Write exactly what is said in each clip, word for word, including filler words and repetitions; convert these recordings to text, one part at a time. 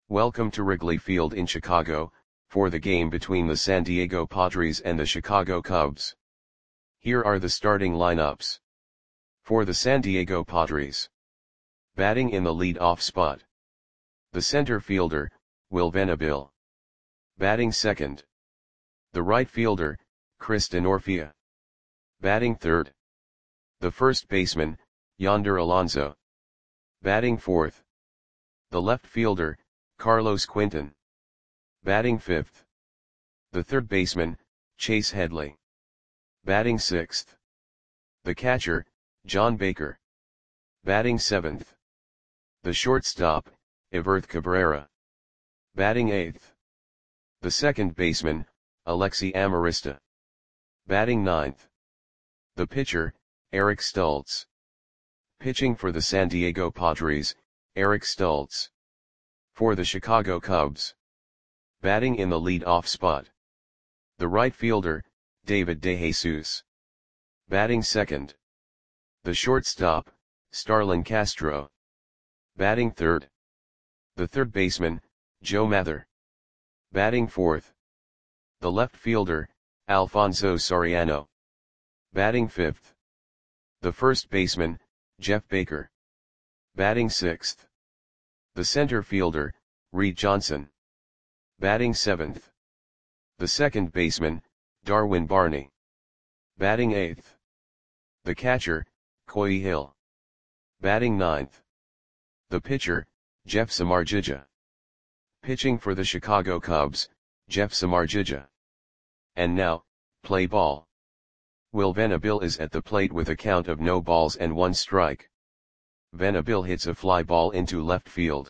Welcome to Wrigley Field in Chicago, for the game between the San Diego Padres and the Chicago Cubs. Here are the starting lineups. For the San Diego Padres. Batting in the lead-off spot. The center fielder, Will Venable. Batting second. The right fielder, Chris Denorfia. Batting third. The first baseman, Yonder Alonso. Batting fourth. The left fielder, Carlos Quentin. Batting fifth. The third baseman, Chase Headley. Batting sixth. The catcher, John Baker. Batting seventh. The shortstop, Everth Cabrera. Batting eighth. The second baseman, Alexi Amarista. Batting ninth. The pitcher, Eric Stultz. Pitching for the San Diego Padres, Eric Stultz. For the Chicago Cubs. Batting in the lead-off spot. The right fielder, David DeJesus. Batting second. The shortstop, Starlin Castro. Batting third. The third baseman, Joe Mather. Batting fourth. The left fielder, Alfonso Soriano. Batting fifth. The first baseman, Jeff Baker. Batting sixth. The center fielder, Reed Johnson. Batting seventh. The second baseman, Darwin Barney. Batting eighth. The catcher, Coy Hill. Batting ninth. The pitcher, Jeff Samardzija. Pitching for the Chicago Cubs, Jeff Samardzija. And now, play ball. Will Venable is at the plate with a count of no balls and one strike. Venable hits a fly ball into left field.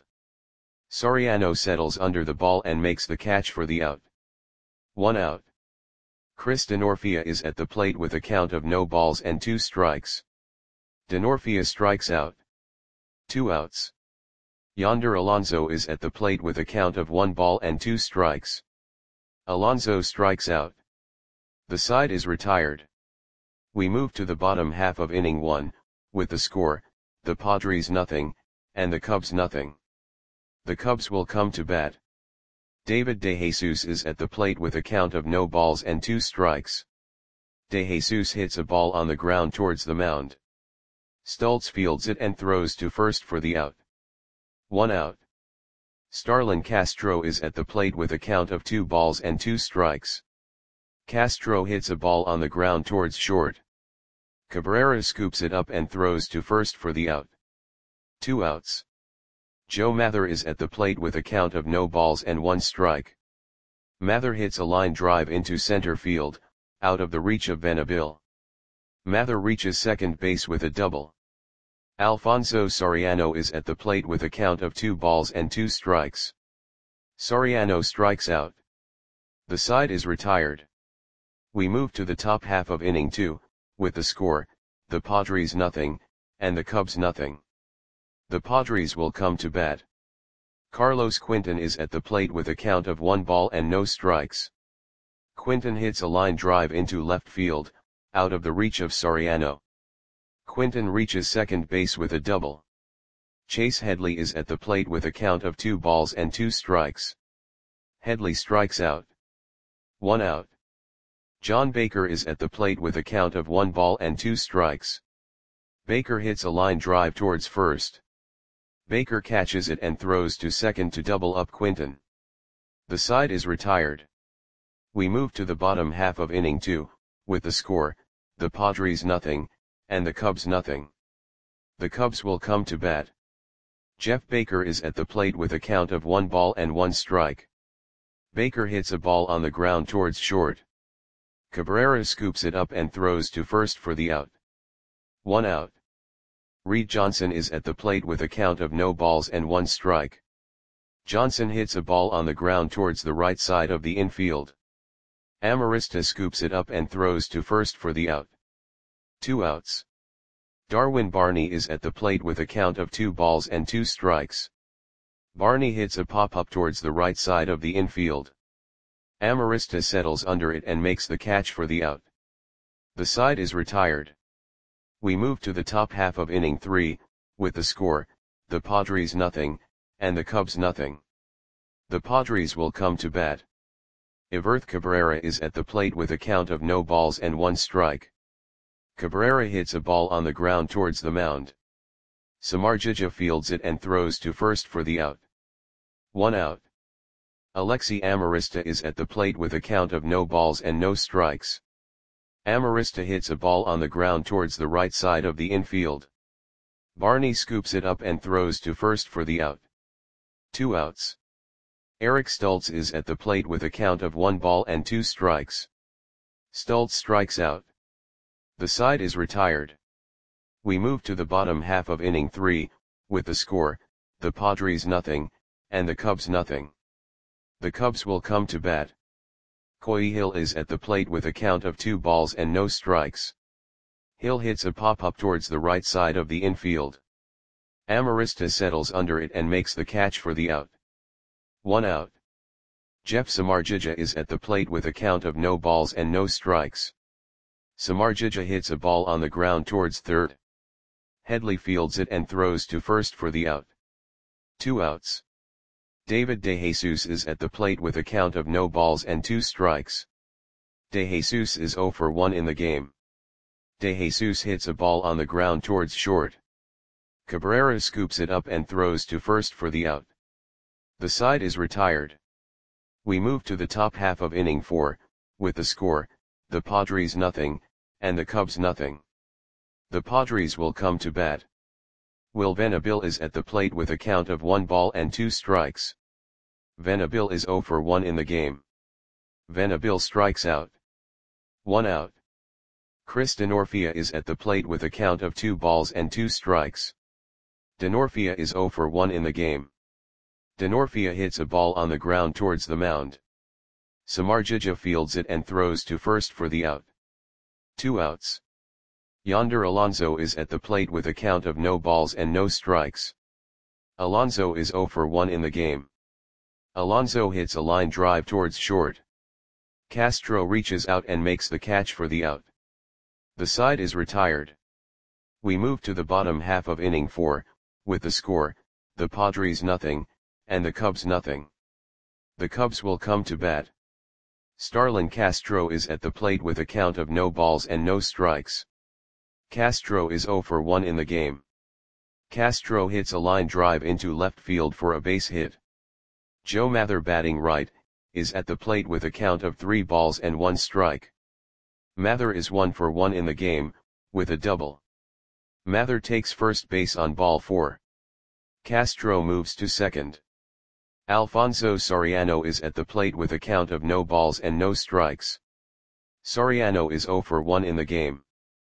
Soriano settles under the ball and makes the catch for the out. One out. Chris Denorfia is at the plate with a count of no balls and two strikes. Denorfia strikes out. Two outs. Yonder Alonso is at the plate with a count of one ball and two strikes. Alonso strikes out. The side is retired. We move to the bottom half of inning one, with the score, the Padres nothing, and the Cubs nothing. The Cubs will come to bat. David DeJesus is at the plate with a count of no balls and two strikes. DeJesus hits a ball on the ground towards the mound. Stultz fields it and throws to first for the out. One out. Starlin Castro is at the plate with a count of two balls and two strikes. Castro hits a ball on the ground towards short. Cabrera scoops it up and throws to first for the out. Two outs. Joe Mather is at the plate with a count of no balls and one strike. Mather hits a line drive into center field, out of the reach of Venable. Mather reaches second base with a double. Alfonso Soriano is at the plate with a count of two balls and two strikes. Soriano strikes out. The side is retired. We move to the top half of inning two, with the score, the Padres nothing, and the Cubs nothing. The Padres will come to bat. Carlos Quentin is at the plate with a count of one ball and no strikes. Quentin hits a line drive into left field, out of the reach of Soriano. Quentin reaches second base with a double. Chase Headley is at the plate with a count of two balls and two strikes. Headley strikes out. One out. John Baker is at the plate with a count of one ball and two strikes. Baker hits a line drive towards first. Baker catches it and throws to second to double up Quentin. The side is retired. We move to the bottom half of inning two, with the score, the Padres nothing, and the Cubs nothing. The Cubs will come to bat. Jeff Baker is at the plate with a count of one ball and one strike. Baker hits a ball on the ground towards short. Cabrera scoops it up and throws to first for the out. One out. Reed Johnson is at the plate with a count of no balls and one strike. Johnson hits a ball on the ground towards the right side of the infield. Amarista scoops it up and throws to first for the out. Two outs. Darwin Barney is at the plate with a count of two balls and two strikes. Barney hits a pop-up towards the right side of the infield. Amarista settles under it and makes the catch for the out. The side is retired. We move to the top half of inning three, with the score, the Padres nothing, and the Cubs nothing. The Padres will come to bat. Everth Cabrera is at the plate with a count of no balls and one strike. Cabrera hits a ball on the ground towards the mound. Samardzija fields it and throws to first for the out. One out. Alexi Amarista is at the plate with a count of no balls and no strikes. Amarista hits a ball on the ground towards the right side of the infield. Barney scoops it up and throws to first for the out. Two outs. Eric Stultz is at the plate with a count of one ball and two strikes. Stultz strikes out. The side is retired. We move to the bottom half of inning three, with the score, the Padres nothing, and the Cubs nothing. The Cubs will come to bat. Coy Hill is at the plate with a count of two balls and no strikes. Hill hits a pop-up towards the right side of the infield. Amarista settles under it and makes the catch for the out. One out. Jeff Samardzija is at the plate with a count of no balls and no strikes. Samardzija hits a ball on the ground towards third. Headley fields it and throws to first for the out. Two outs. David DeJesus is at the plate with a count of no balls and two strikes. DeJesus is zero for one in the game. DeJesus hits a ball on the ground towards short. Cabrera scoops it up and throws to first for the out. The side is retired. We move to the top half of inning four, with the score, the Padres nothing, and the Cubs nothing. The Padres will come to bat. Will Venabil is at the plate with a count of one ball and two strikes. Venabil is zero for one in the game. Venabil strikes out. One out. Chris Denorfia is at the plate with a count of two balls and two strikes. Denorfia is zero for one in the game. Denorfia hits a ball on the ground towards the mound. Samardzija fields it and throws to first for the out. Two outs. Yonder Alonso is at the plate with a count of no balls and no strikes. Alonso is zero for one in the game. Alonso hits a line drive towards short. Castro reaches out and makes the catch for the out. The side is retired. We move to the bottom half of inning four, with the score, the Padres nothing, and the Cubs nothing. The Cubs will come to bat. Starlin Castro is at the plate with a count of no balls and no strikes. Castro is zero for one in the game. Castro hits a line drive into left field for a base hit. Joe Mather, batting right, is at the plate with a count of three balls and one strike. Mather is one for one in the game, with a double. Mather takes first base on ball four. Castro moves to second. Alfonso Soriano is at the plate with a count of no balls and no strikes. Soriano is zero for one in the game.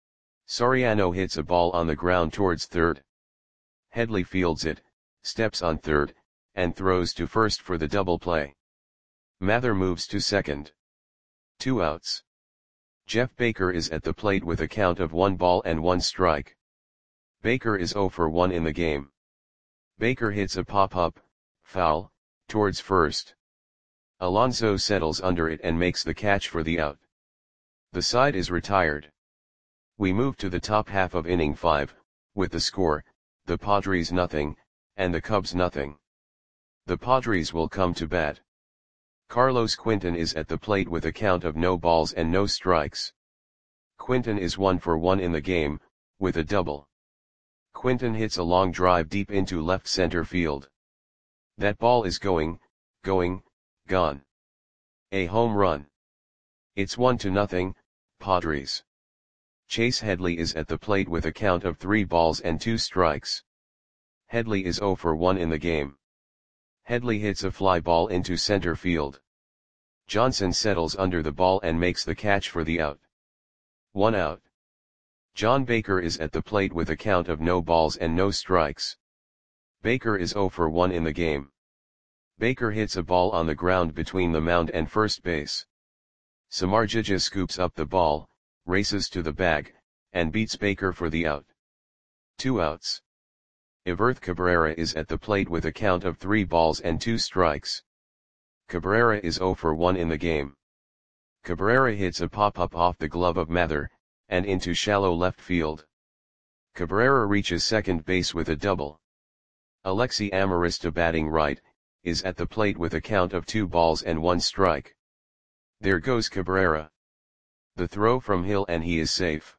Soriano hits a ball on the ground towards third. Headley fields it, steps on third, and throws to first for the double play. Mather moves to second. Two outs. Jeff Baker is at the plate with a count of one ball and one strike. Baker is zero for one in the game. Baker hits a pop-up, foul, towards first. Alonso settles under it and makes the catch for the out. The side is retired. We move to the top half of inning five, with the score, the Padres nothing, and the Cubs nothing. The Padres will come to bat. Carlos Quinton is at the plate with a count of no balls and no strikes. Quinton is one for one in the game, with a double. Quinton hits a long drive deep into left center field. That ball is going, going, gone. A home run. It's one to nothing, Padres. Chase Headley is at the plate with a count of three balls and two strikes. Headley is zero for one in the game. Headley hits a fly ball into center field. Johnson settles under the ball and makes the catch for the out. One out. John Baker is at the plate with a count of no balls and no strikes. Baker is zero for one in the game. Baker hits a ball on the ground between the mound and first base. Samardzija scoops up the ball, races to the bag, and beats Baker for the out. Two outs. Everth Cabrera is at the plate with a count of three balls and two strikes. Cabrera is zero for one in the game. Cabrera hits a pop-up off the glove of Mather, and into shallow left field. Cabrera reaches second base with a double. Alexi Amarista, batting right, is at the plate with a count of two balls and one strike. There goes Cabrera. The throw from Hill and he is safe.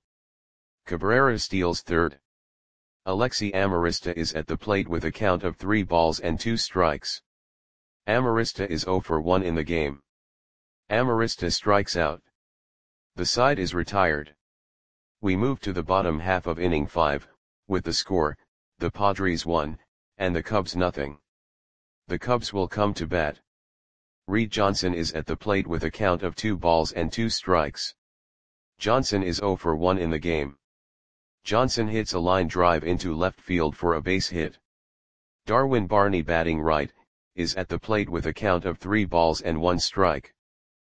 Cabrera steals third. Alexi Amarista is at the plate with a count of three balls and two strikes. Amarista is zero for one in the game. Amarista strikes out. The side is retired. We move to the bottom half of inning five, with the score, the Padres one, and the Cubs nothing. The Cubs will come to bat. Reed Johnson is at the plate with a count of two balls and two strikes. Johnson is zero for one in the game. Johnson hits a line drive into left field for a base hit. Darwin Barney, batting right, is at the plate with a count of three balls and one strike.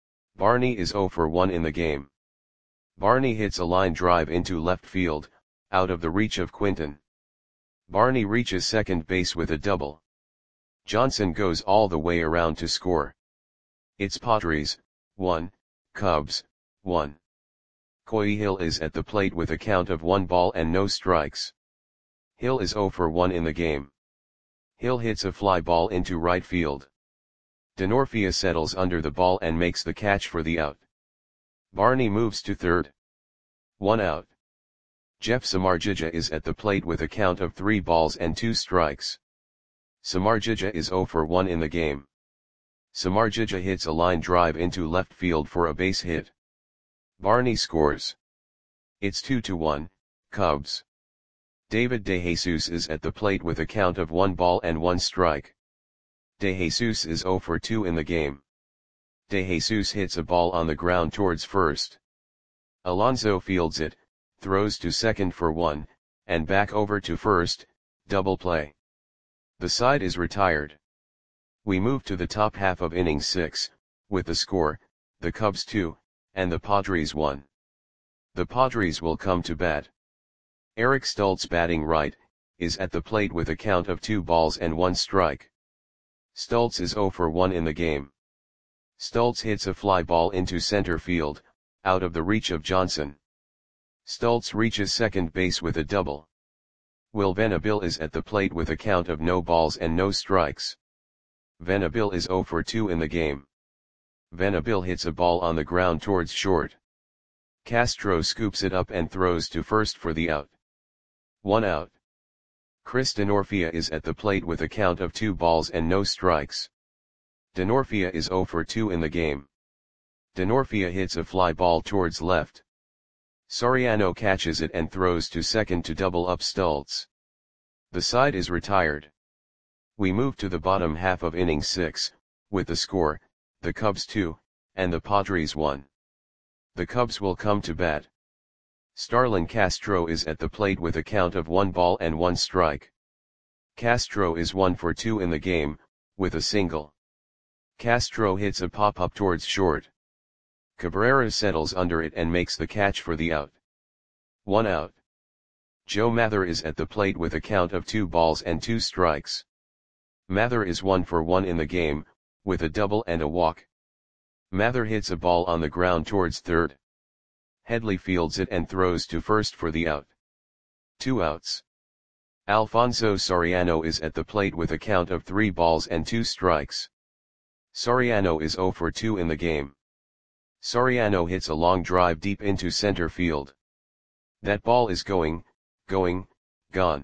Barney is zero for one in the game. Barney hits a line drive into left field, out of the reach of Quinton. Barney reaches second base with a double. Johnson goes all the way around to score. It's Padres, one, Cubs, one. Coy Hill is at the plate with a count of one ball and no strikes. Hill is zero for one in the game. Hill hits a fly ball into right field. Denorfia settles under the ball and makes the catch for the out. Barney moves to third. One out. Jeff Samardzija is at the plate with a count of three balls and two strikes. Samardzija is zero for one in the game. Samardzija hits a line drive into left field for a base hit. Barney scores. It's two to one, Cubs. David DeJesus is at the plate with a count of one ball and one strike. DeJesus is zero for two in the game. DeJesus hits a ball on the ground towards first. Alonso fields it, throws to second for one, and back over to first, double play. The side is retired. We move to the top half of inning six, with the score, the Cubs two, and the Padres one. The Padres will come to bat. Eric Stultz, batting right, is at the plate with a count of two balls and one strike. Stultz is zero for one in the game. Stultz hits a fly ball into center field, out of the reach of Johnson. Stultz reaches second base with a double. Will Venable is at the plate with a count of no balls and no strikes. Venable is zero for two in the game. Venable hits a ball on the ground towards short. Castro scoops it up and throws to first for the out. One out. Chris Denorfia is at the plate with a count of two balls and no strikes. Denorfia is zero for two in the game. Denorfia hits a fly ball towards left. Soriano catches it and throws to second to double up Stultz. The side is retired. We move to the bottom half of inning six, with the score, the Cubs two, and the Padres one. The Cubs will come to bat. Starlin Castro is at the plate with a count of one ball and one strike. Castro is one for two in the game, with a single. Castro hits a pop-up towards short. Cabrera settles under it and makes the catch for the out. One out. Joe Mather is at the plate with a count of two balls and two strikes. Mather is one for one in the game, with a double and a walk. Mather hits a ball on the ground towards third. Headley fields it and throws to first for the out. Two outs. Alfonso Soriano is at the plate with a count of three balls and two strikes. Soriano is zero for two in the game. Soriano hits a long drive deep into center field. That ball is going, going, gone.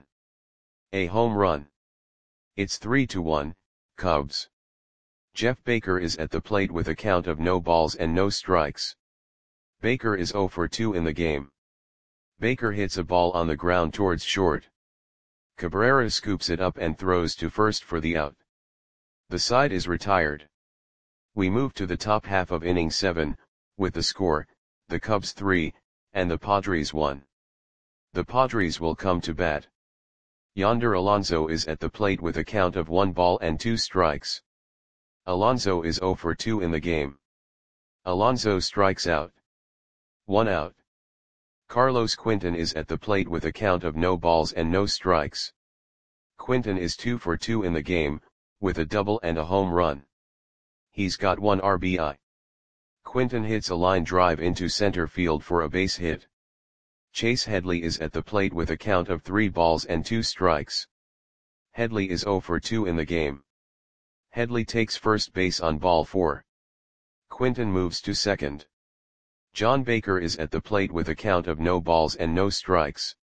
A home run. It's three to one, Cubs. Jeff Baker is at the plate with a count of no balls and no strikes. Baker is zero for two in the game. Baker hits a ball on the ground towards short. Cabrera scoops it up and throws to first for the out. The side is retired. We move to the top half of inning seven, with the score, the Cubs three, and the Padres one. The Padres will come to bat. Yonder Alonso is at the plate with a count of one ball and two strikes. Alonso is zero for two in the game. Alonso strikes out. One out. Carlos Quinton is at the plate with a count of no balls and no strikes. Quinton is two for two in the game, with a double and a home run. He's got one R B I. Quinton hits a line drive into center field for a base hit. Chase Headley is at the plate with a count of three balls and two strikes. Headley is zero for two in the game. Headley takes first base on ball four. Quinton moves to second. John Baker is at the plate with a count of no balls and no strikes.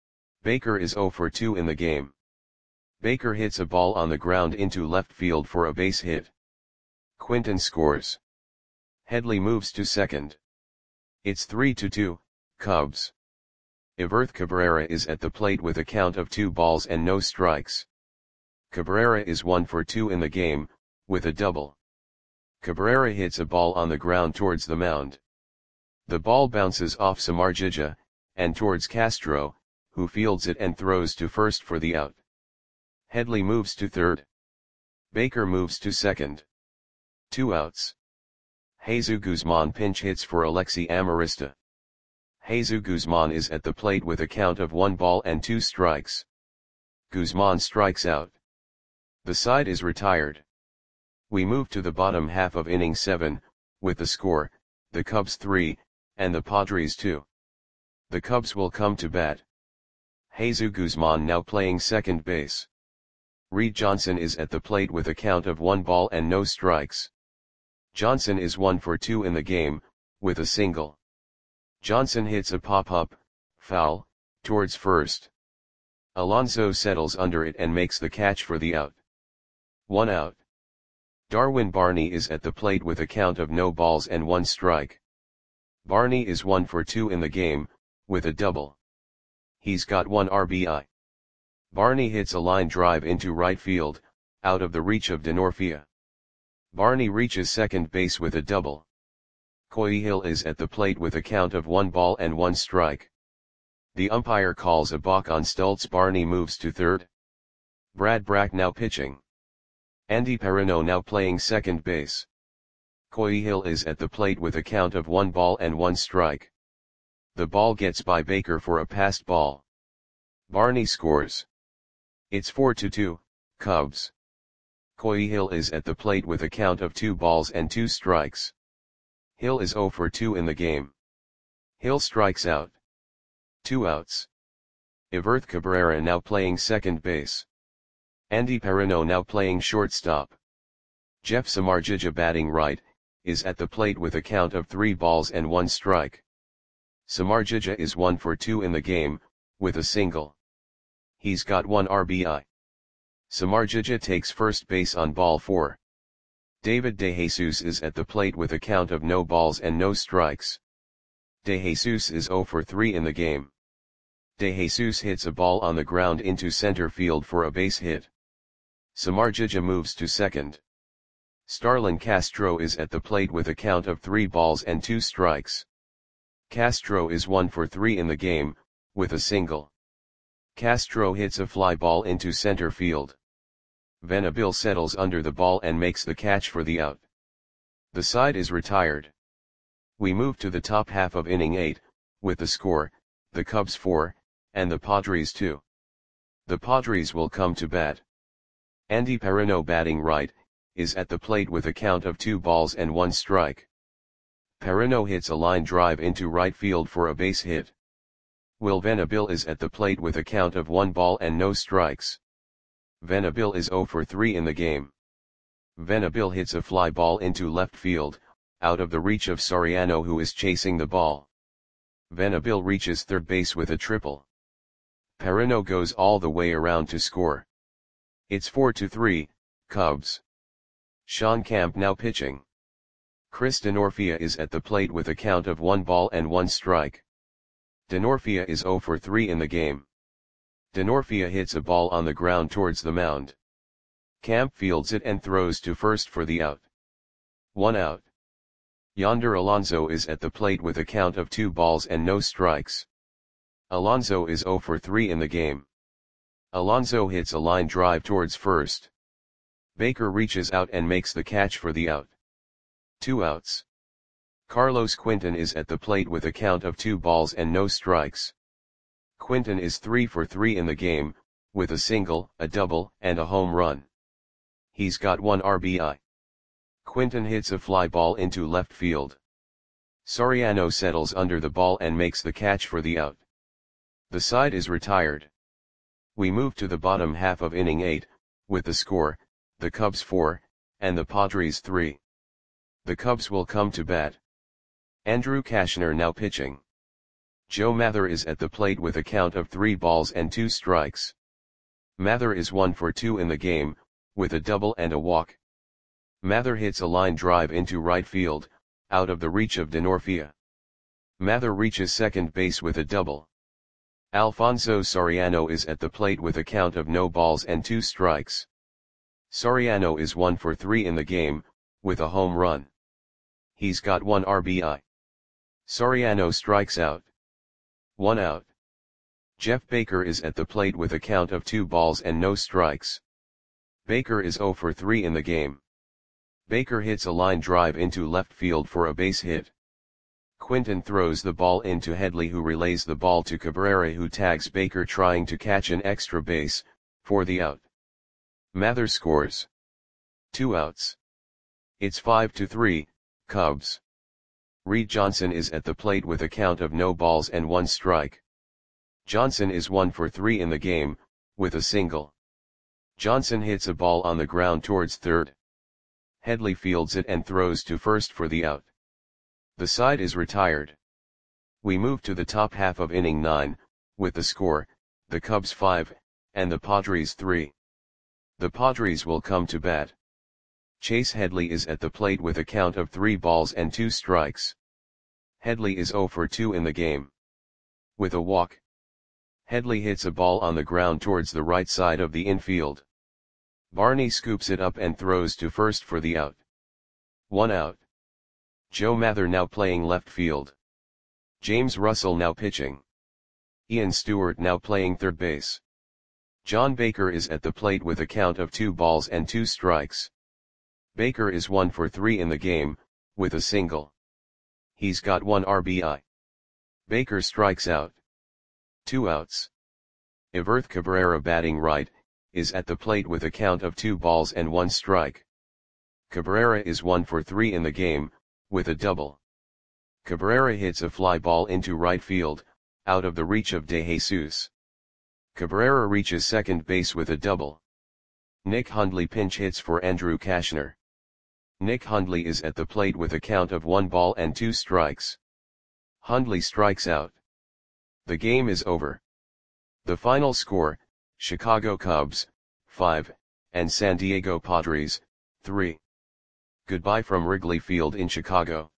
Baker is zero for two in the game. Baker hits a ball on the ground into left field for a base hit. Quinton scores. Headley moves to second. It's three to two, Cubs. Everth Cabrera is at the plate with a count of two balls and no strikes. Cabrera is one for two in the game, with a double. Cabrera hits a ball on the ground towards the mound. The ball bounces off Samardzija, and towards Castro, who fields it and throws to first for the out. Headley moves to third. Baker moves to second. Two outs. Jesus Guzman pinch hits for Alexi Amarista. Jesus Guzman is at the plate with a count of one ball and two strikes. Guzman strikes out. The side is retired. We move to the bottom half of inning seven, with the score, the Cubs three, and the Padres two. The Cubs will come to bat. Jesus Guzman now playing second base. Reed Johnson is at the plate with a count of one ball and no strikes. Johnson is one for two in the game, with a single. Johnson hits a pop-up, foul, towards first. Alonso settles under it and makes the catch for the out. One out. Darwin Barney is at the plate with a count of no balls and one strike. Barney is one for two in the game, with a double. He's got one R B I. Barney hits a line drive into right field, out of the reach of Denorfia. Barney reaches second base with a double. Coyhill is at the plate with a count of one ball and one strike. The umpire calls a balk on Stultz. Barney moves to third. Brad Brack now pitching. Andy Perino now playing second base. Coyhill is at the plate with a count of one ball and one strike. The ball gets by Baker for a passed ball. Barney scores. It's four to two, Cubs. Coyhill is at the plate with a count of two balls and two strikes. Hill is zero for two in the game. Hill strikes out. Two outs. Everth Cabrera now playing second base. Andy Perino now playing shortstop. Jeff Samardzija batting right, is at the plate with a count of three balls and one strike. Samardzija is one for two in the game, with a single. He's got one R B I. Samardzija takes first base on ball four. David DeJesus is at the plate with a count of no balls and no strikes. DeJesus is zero for three in the game. DeJesus hits a ball on the ground into center field for a base hit. Samardzija moves to second. Starlin Castro is at the plate with a count of three balls and two strikes. Castro is one for three in the game, with a single. Castro hits a fly ball into center field. Venable settles under the ball and makes the catch for the out. The side is retired. We move to the top half of inning eight, with the score, the Cubs four, and the Padres two. The Padres will come to bat. Andy Perino batting right, is at the plate with a count of two balls and one strike. Perino hits a line drive into right field for a base hit. Will Venable is at the plate with a count of one ball and no strikes. Venable is zero for three in the game. Venable hits a fly ball into left field, out of the reach of Soriano, who is chasing the ball. Venable reaches third base with a triple. Perino goes all the way around to score. It's four to three, Cubs. Sean Camp now pitching. Chris Denorfia is at the plate with a count of one ball and one strike. Denorfia is zero for three in the game. Denorfia hits a ball on the ground towards the mound. Camp fields it and throws to first for the out. One out. Yonder Alonso is at the plate with a count of two balls and no strikes. Alonso is zero for three in the game. Alonso hits a line drive towards first. Baker reaches out and makes the catch for the out. Two outs. Carlos Quinton is at the plate with a count of two balls and no strikes. Quinton is three for three in the game, with a single, a double, and a home run. He's got one R B I. Quinton hits a fly ball into left field. Soriano settles under the ball and makes the catch for the out. The side is retired. We move to the bottom half of inning eight, with the score, the Cubs four, and the Padres three. The Cubs will come to bat. Andrew Cashner now pitching. Joe Mather is at the plate with a count of three balls and two strikes. Mather is one for two in the game, with a double and a walk. Mather hits a line drive into right field, out of the reach of Denorfia. Mather reaches second base with a double. Alfonso Soriano is at the plate with a count of no balls and two strikes. Soriano is one for three in the game, with a home run. He's got one R B I. Soriano strikes out. One out. Jeff Baker is at the plate with a count of two balls and no strikes. Baker is zero for three in the game. Baker hits a line drive into left field for a base hit. Quinton throws the ball into Headley, who relays the ball to Cabrera, who tags Baker trying to catch an extra base, for the out. Mather scores. Two outs. It's five to three, Cubs. Reed Johnson is at the plate with a count of no balls and one strike. Johnson is one for three in the game, with a single. Johnson hits a ball on the ground towards third. Headley fields it and throws to first for the out. The side is retired. We move to the top half of inning nine, with the score, the Cubs five, and the Padres three. The Padres will come to bat. Chase Headley is at the plate with a count of three balls and two strikes. Headley is zero for two in the game. With a walk. Headley hits a ball on the ground towards the right side of the infield. Barney scoops it up and throws to first for the out. One out. Joe Mather now playing left field. James Russell now pitching. Ian Stewart now playing third base. John Baker is at the plate with a count of two balls and two strikes. Baker is one for three in the game, with a single. He's got one R B I. Baker strikes out. Two outs. Everth Cabrera, batting right, is at the plate with a count of two balls and one strike. Cabrera is one for three in the game, with a double. Cabrera hits a fly ball into right field, out of the reach of De Jesus. Cabrera reaches second base with a double. Nick Hundley pinch hits for Andrew Cashner. Nick Hundley is at the plate with a count of one ball and two strikes. Hundley strikes out. The game is over. The final score, Chicago Cubs, five, and San Diego Padres, three. Goodbye from Wrigley Field in Chicago.